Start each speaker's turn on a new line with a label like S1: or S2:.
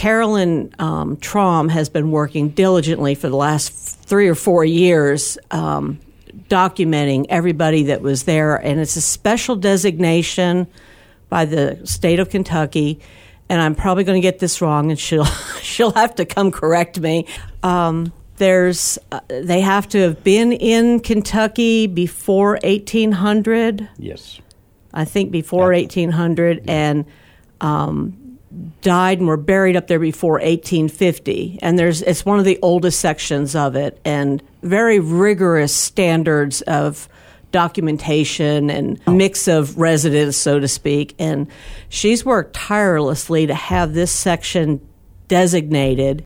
S1: Carolyn Traum has been working diligently for the last 3 or 4 years documenting everybody that was there, and it's a special designation by the state of Kentucky, and I'm probably going to get this wrong, and she'll have to come correct me. They have to have been in Kentucky before 1800.
S2: Yes,
S1: I think before 1800, and died and were buried up there before 1850. And it's one of the oldest sections of it, and very rigorous standards of documentation and mix of residents, so to speak. And she's worked tirelessly to have this section designated.